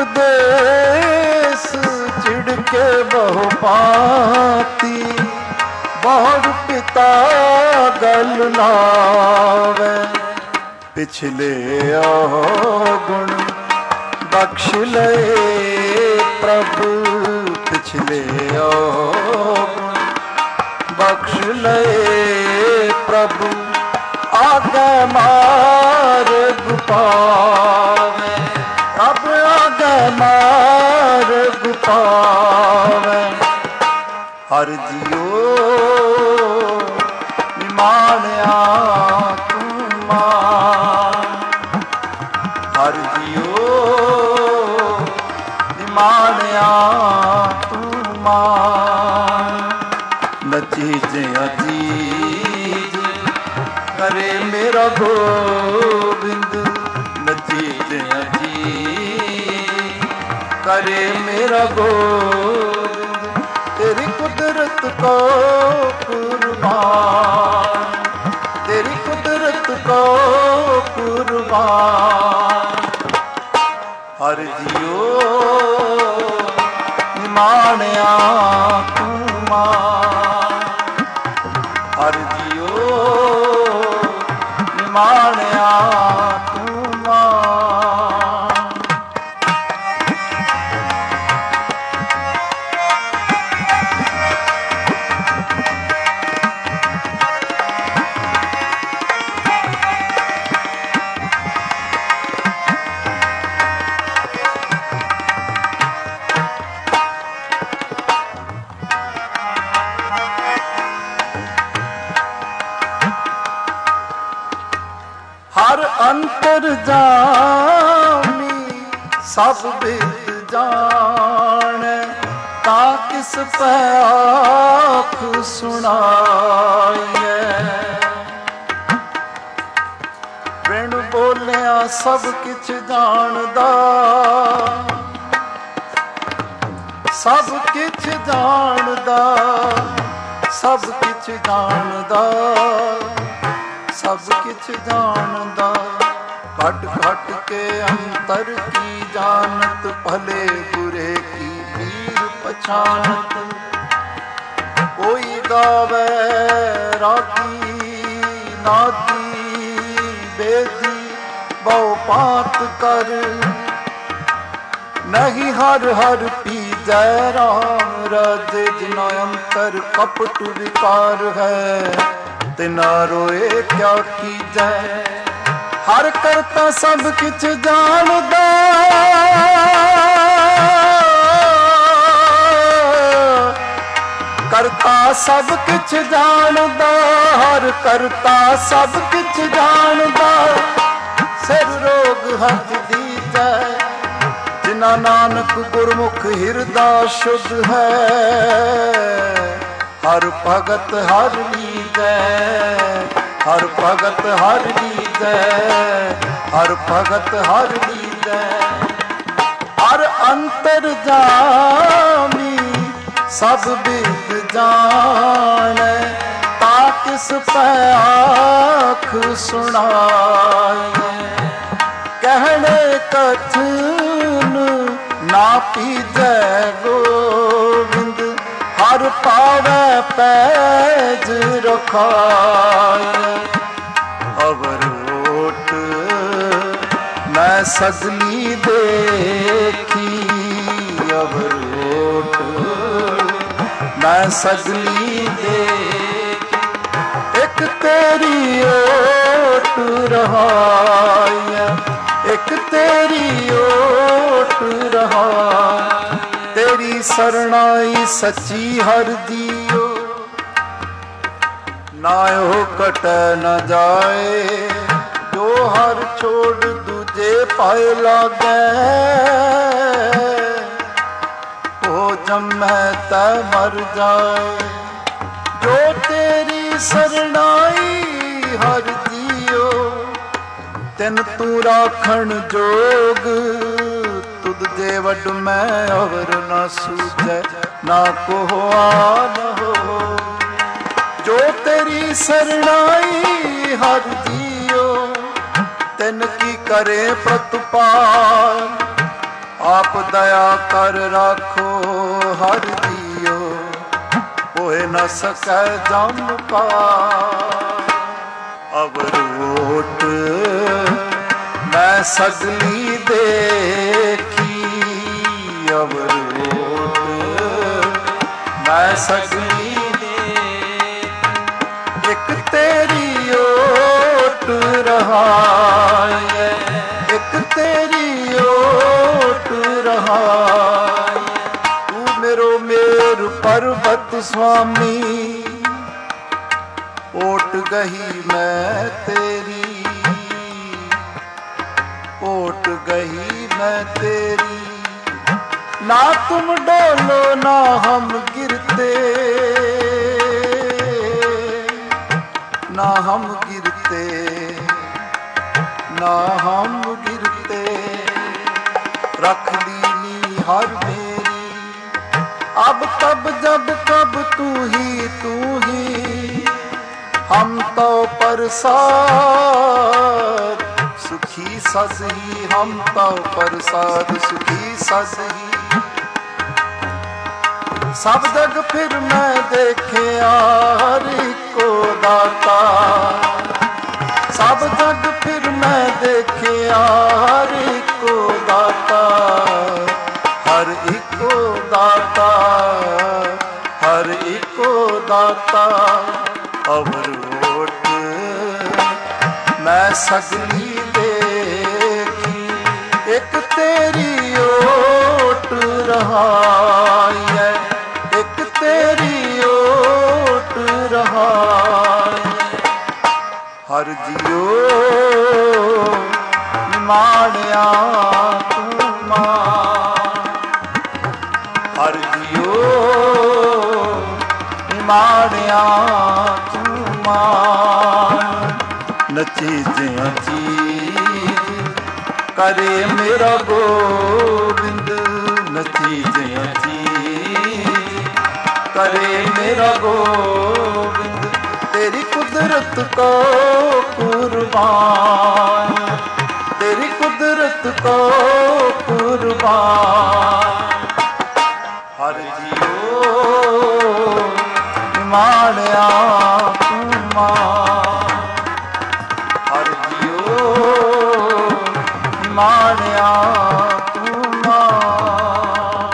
उपदेश छिड़के बहु भांति बहु पिता गल लावे पिछले अवगुण बख्श ले प्रभु पिछले अवगुण बख्श ले प्रभु आगे मार्ग पावे अब आगे मार्ग पावे हर जियो निमाणिया तू मान हर जियो निमाणिया तू मान नची जिया चीज करे मेरा गोविंद नची जिया चीज करे मेरा गोविंद तेरी कुदरत को कुर्बान तेरी कुदरत को कुर्बान हर जियो निमाणिया तू मान हर जियो निमाणिया तू मान सब विद जाने, ता किस पै आख सुनाइए। बिन बोलिया सब किछ जानदा, सब किछ जानदा, सब किछ जानदा, सब किछ जानदा। घट घट के अंतर की जानत, भले बुरे की पीर पछानत। कोई गावे रागी नादी बेदी, बहु पात कर। नहीं हर हर पीजै राम, राजे जिना अंतर कपट विकार है। तिना रोए क्या कीजै, हर करता सब किछ जानदा। करता सब किछ जानदा, हर करता सब किछ जानदा। सिर रोग हथ दीजै, जिना नानक गुरमुख हिरदा शुद्ध है। हर भगत हर लीजै, हर भगत हर लीजै, हर भगत हर लीजै। हर अंतर जामी सब विद जाने, ता किस पै आख सुनाइए। कहने कथन ना पीजै गोविंद, हर पावै पैज रखाए। अवर ओट मैं सगली देखी, अवर ओट मैं सगली देखी। एक तेरी ओट रहाय, एक तेरी ओट रहा। तेरी सरनाई सच्ची हर दियो, नायो कटे न जाए। जो हर छोड़ दूजे पाए लागे, ओ जम्मै तै मर जाए। जो तेरी सरनाई हर दियो, तिन तू राखण जोग। तुद जे वड मैं अवर न सूझै, ना को आन हो। जो तेरी सरनाई हर दियो, तिन की करे प्रतिपाल। आप दया कर राखो हर दियो, होए न सकै जम पार। अवर ओट मैं सगली देखी, अवर ओट मैं सगली देखी। एक तेरी ओट रहाय, एक तेरी ओट रहाय। तू मेरो मेर पर्वत स्वामी, ओट गही मैं तेरी, ओट गही मैं तेरी। ना तुम डोलो ना हम गिरते, ना हम गिरते, ना हम गिरते। रख लीनी हर मेरी, अब तब जब कब तू ही तू ही। हम तो प्रसाद सुखी ससही, हम तो प्रसाद सुखी ससही। सब जग फिर मैं देखे हर को दाता, सब जग फिर मैं देखे हर को दाता। हर इको दाता, हर इको दाता। अवर ओट मैं सगली देखी, एक तेरी ओट रहाय, एक तेरी ओट रहाय। हर जियो माणिया तू मा ਨਿਮਾਣਿਆ ਤੂੰ ਮਾਣ। ਨਚੀ ਜਿਉ ਚੀਜ਼ ਕਰੇ ਮੇਰਾ ਗੋਬਿੰਦ, ਨਚੀ ਜਿਉ ਚੀਜ਼ ਕਰੇ ਮੇਰਾ ਗੋਬਿੰਦ। ਤੇਰੀ ਕੁਦਰਤ ਕੋ ਕੁਰਬਾਨ, ਤੇਰੀ ਕੁਦਰਤ ਕੋ ਕੁਰਬਾਨ। ਹਰ ਜੀਓ ਨਿਮਾਣਿਆ ਤੂੰ ਮਾਣ, ਹਰ ਜੀਓ ਨਿਮਾਣਿਆ ਤੂੰ ਮਾਣ।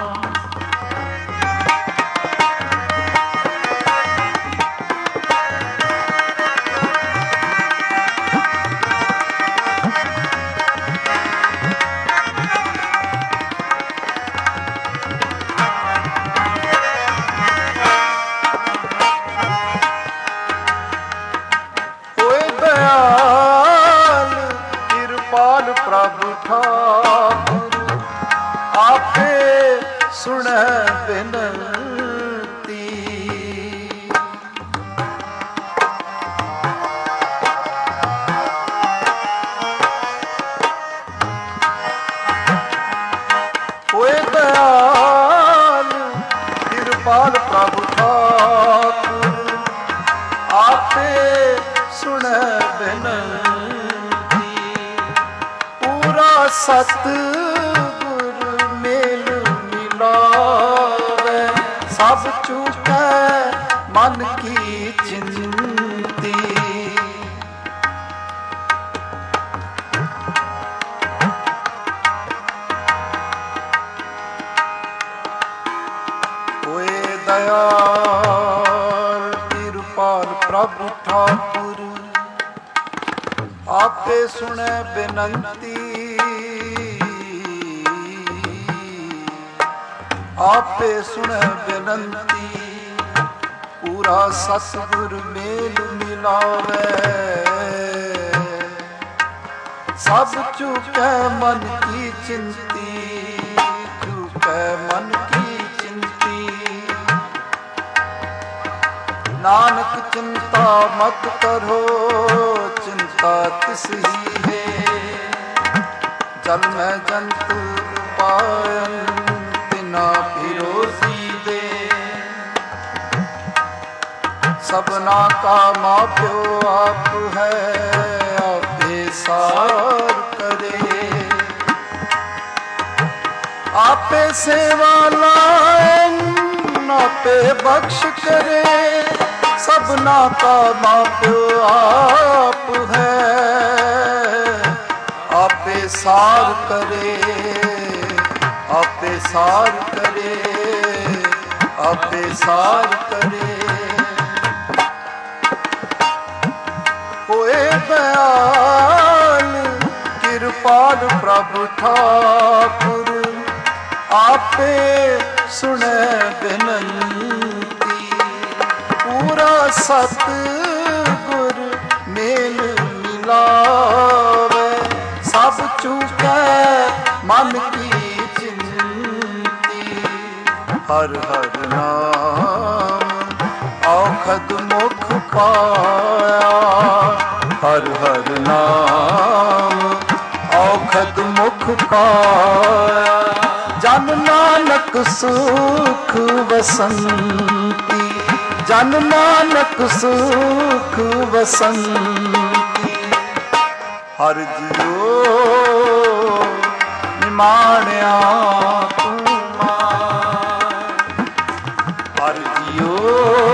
ਪ੍ਰਭ ਠਾਕੁਰ ਆਪੇ ਸੁਣੈ ਬਿਨਤੀ। ਹੋਏ ਦਇਆਲ ਕਿਰਪਾਲ ਪ੍ਰਭ ਠਾਕੁਰ ਆਪੇ ਸੁਣੈ ਬਿਨਤੀ। ਸਤਿਗੁਰ ਮੇਲ ਮਿਲਾਵੇ ਸਭ ਚੁਕੈ ਮਨ ਕੀ ਚਿੰਤੀ। ਹੋਏ ਦਇਆਲ ਕਿਰਪਾਲ ਪ੍ਰਭ ਠਾਕੁਰ ਆਪੇ ਸੁਣੈ ਬੇਨੰਤੀ। ਆਪੇ ਸੁਣੈ ਬੇਨੰਤੀ ਪੂਰਾ ਸਤਿਗੁਰ ਮੇਲ ਮਿਲਾਵੇ ਸਭ ਚੁਕੈ ਮਨ ਕੀ ਚਿੰਤੀ। ਚੁਕੈ ਮਨ ਕੀ ਚਿੰਤੀ ਨਾਨਕ ਚਿੰਤਾ ਮਤ ਕਰੋ ਚਿੰਤਾ ਤਿਸ ਹੀ ਹੈ। ਜਲ ਮੈਂ ਜੰਤ ਪਾਇਨ ਤਿਨਾ ਫਿਰੋਸੀ ਦੇ। ਸਭਨਾ ਕਾ ਮਾਪਿਓ ਆਪ ਹੈ ਆਪੇ ਸਾਰ ਕਰੇ। ਆਪੇ ਸੇਵਾ ਲਾਇਨ ਆਪੇ ਬਖਸ਼ ਕਰੇ। ਸਭਨਾ ਕਾ ਮਾਪਿਓ ਆਪ ਹੈ ਆਪੇ ਸਾਰ ਕਰੇ। ਆਪੇ ਸਾਰ ਕਰੇ ਆਪੇ ਸਾਰ ਕਰੇ। ਹੋਏ ਦਇਆਲ ਕਿਰਪਾਲ ਪ੍ਰਭ ਠਾਕੁਰ ਆਪੇ ਸੁਣੈ ਬੇਨੰਤੀ। ਪੂਰਾ ਸਤਿਗੁਰ ਮੇਲ ਮਿਲਾਵੇ ਸਭ ਚੁਕੈ ਮਨ ਕੀ ਚਿੰਤੀ। ਹਰ ਹਰ ਨਾਮ ਔਖਦ ਮੁਖ ਪਾਇਆ। ਹਰ ਹਰ ਨਾਮ ਔਖਦ ਮੁਖ ਪਾਇਆ। ਜਨ ਨਾਨਕ ਸੁਖ ਵਸੰਤੀ। ਜਨ ਨਾਨਕ ਸੁਖ ਵਸੰਤੀ। ਹਰ ਜੀਓ ਨਿਮਾਣਿਆ ਤੂੰ ਮਾਣ। ਹਰ ਜੀਓ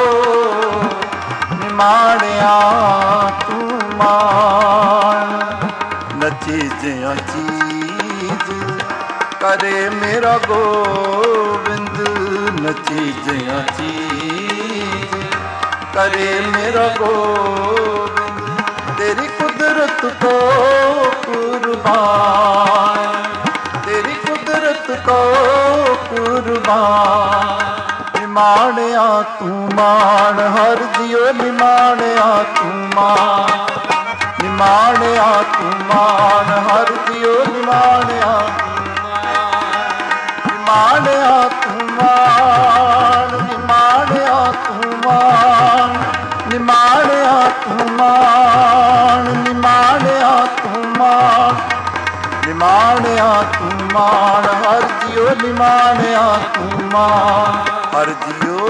ਨਿਮਾਣਿਆ ਤੂੰ ਮਾਣ। ਨਚੀ ਜਿਉ ਚੀਜ਼ ਕਰੇ ਮੇਰਾ ਗੋਬਿੰਦ। ਨਚੀ ਜਿਉ ਚੀਜ਼ ਕਰੇ ਮੇਰਾ ਗੋਬਿੰਦ। ਤੇਰੀ ਕੁਦਰਤ ਕੋ ਕੁਰਬਾਨ। ਤੇਰੀ ਕੁਦਰਤ ਕੋ ਕੁਰਬਾਨ। ਨਿਮਾਣਿਆ ਤੂੰ ਮਾਣ ਹਰ ਜੀਓ ਨਿਮਾਣਿਆ ਤੂੰ ਮਾਣ। ਨਿਮਾਣਿਆ ਤੂੰ ਮਾਣ ਹਰ ਜੀਓ ਨਿਮਾਣਿਆ ਨਿਮਾਣਿਆ ਤੂੰ ਮਾਣ। ਨਿਮਾਣਿਆ ਤੂੰ ਮਾਣ। ਨਿਮਾਣਿਆ ਤੂੰ ਮਾਣ, ਹਰ ਜਿਉ ਨਿਮਾਣਿਆ ਤੂੰ ਮਾਣ, ਹਰ ਜਿਉ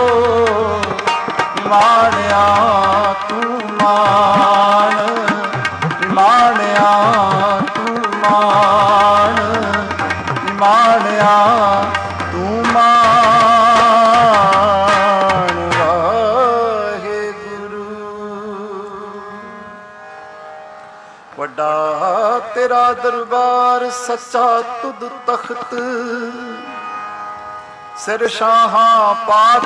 ਨਿਮਾਣਿਆ ਤੂੰ ਮਾਣ, ਨਿਮਾਣਿਆ ਤੂੰ ਮਾਣ, ਨਿਮਾਣਿਆ ਤੂੰ ਮਾਣ। ਵਾਹਿਗੁਰੂ ਵੱਡਾ ਤੇਰਾ ਦਰਬਾਰ ਸੱਚਾ ਤੁਧ ਤਖਤ, ਸਿਰ ਸ਼ਾਹਾਂ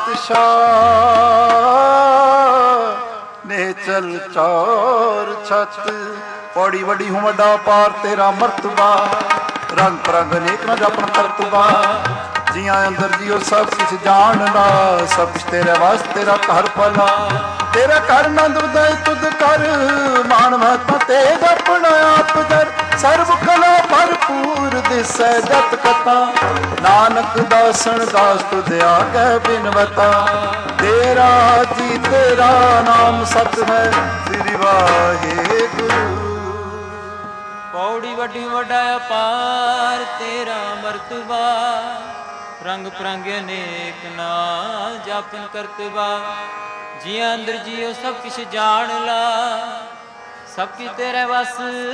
ਪਾਤਸ਼ਾਹ ਨੇ ਚਲ ਚੌਰ ਛਤ। ਪੌੜੀ ਵੱਡੀ ਹੂੰ ਵੱਡਾ ਪਾਰ ਤੇਰਾ ਮਰਤਬਾ, ਰੰਗ ਪ੍ਰੰਗ ਅਨੇਕ ਨਾ ਜਪਣ ਕਰਤਬਾ। ਜੀਆਂ ਅੰਦਰ ਜੀਓ ਸਭ ਕੁਛ ਜਾਣਦਾ, ਸਭ ਕੁਛ ਤੇਰੇ ਵਾਸਤੇ ਤੇਰਾ ਘਰ ਭਲਾ। ਤੇਰਾ ਘਰ ਨੰਦ ਉਦੈ ਤੁਧ ਕਰ, ਮਾਣ ਮਹਤਾ ਤੇਜ ਆਪਣਾ ਆਪ ਦਰ। ਸਰਬ ਕਲਾ ਭਰਪੂਰ ਦਿਸੈ ਜਤ ਕਥਾ, ਨਾਨਕ ਦਾਸਨ ਦਾਸ ਤੁਧ ਆਗੈ ਬਿਨਵਤਾ। ਤੇਰਾ ਜੀ ਤੇਰਾ ਨਾਮ ਸਤ ਹੈ, ਸ੍ਰੀ ਵਾਹਿਗੁਰੂ। ਪੌੜੀ ਵੱਡੀ ਵੱਡਾ ਅਪਾਰ ਤੇਰਾ ਮਰਤਬਾ, ਰੰਗ ਪ੍ਰੰਗ ਅਨੇਕ ਨਾ ਜਾਪਨ ਕਰਤਬਾ। ਜੀਆਂ ਅੰਦਰ ਜੀਓ ਸਭ ਕਿਛ ਜਾਣ ਲਾ, ਸਭ ਕੀ ਤੇਰੇ ਵਸ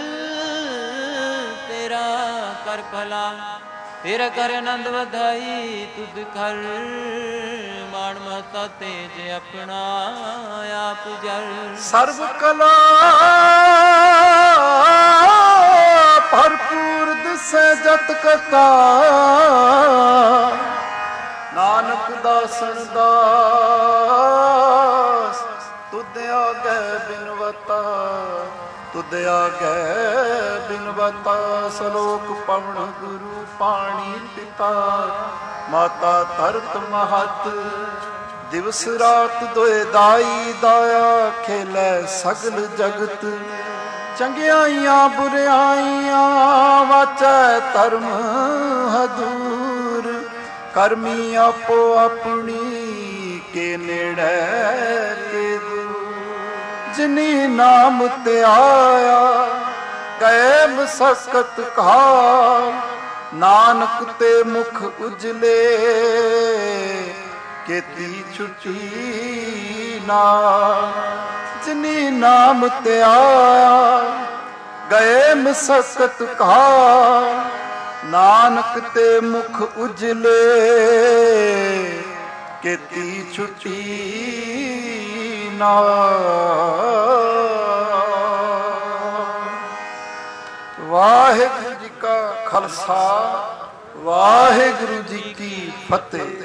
ਤੇਰਾ ਕਰ ਭਲਾ। ਤੇਰਾ ਕਰ ਆਨੰਦ ਵਧਾਈ ਤੁਧ ਕਰ, ਮਾਣ ਮਹਤਾ ਤੇਜ ਆਪਣਾ ਆਪ ਜਲ। ਸਰਬ ਕਲਾ ਭਰਪੂਰ ਦਿਸੈ ਜਤ ਕਥਾ, ਨਾਨਕ ਦਾਸਨ ਦਾਸ ਤੁਧ ਆਗੈ ਬਿਨਵਤਾ, ਤੁਧ ਆਗੈ ਬਿਨਵਤਾ। ਸਲੋਕ ਪਵਨ ਗੁਰੂ ਪਾਣੀ ਪਿਤਾ, ਮਾਤਾ ਧਰਤ ਮਹਤ। ਦਿਵਸ ਰਾਤ ਦੋਇ ਦਾਈ ਦਾਇਆ, ਖੇਲੇ ਸਗਲ ਜਗਤ। ਚੰਗਿਆਈਆਂ ਬੁਰਿਆਈਆਂ ਵਾਚੈ ਧਰਮ ਹਦੂਰ। ਕਰਮੀ ਆਪੋ ਆਪਣੀ ਕੇ ਨੇੜੇ ਕੇ ਦੂਰ। ਜਿਨੀ ਨਾਮ ਤੇ ਆਇਆ ਗਏ ਮਸਕਤ ਕਹਾ, ਨਾਨਕ ਤੇ ਮੁਖ ਉਜਲੇ ਕੀਤੀ ਛੁੱਟੀ ਨਾ। ਜਿਨੀ ਨਾਮ ਤੇ ਆਇਆ ਗਏ ਮਸਕਤ ਕਹਾ, ਨਾਨਕ ਤੇ ਮੁਖ ਉਜਲੇ ਕੀਤੀ ਛੁੱਟੀ ਨਾ। ਵਾਹਿਗੁਰੂ ਜੀ ਕਾ ਖਾਲਸਾ, ਵਾਹਿਗੁਰੂ ਜੀ ਕੀ ਫਤਿਹ।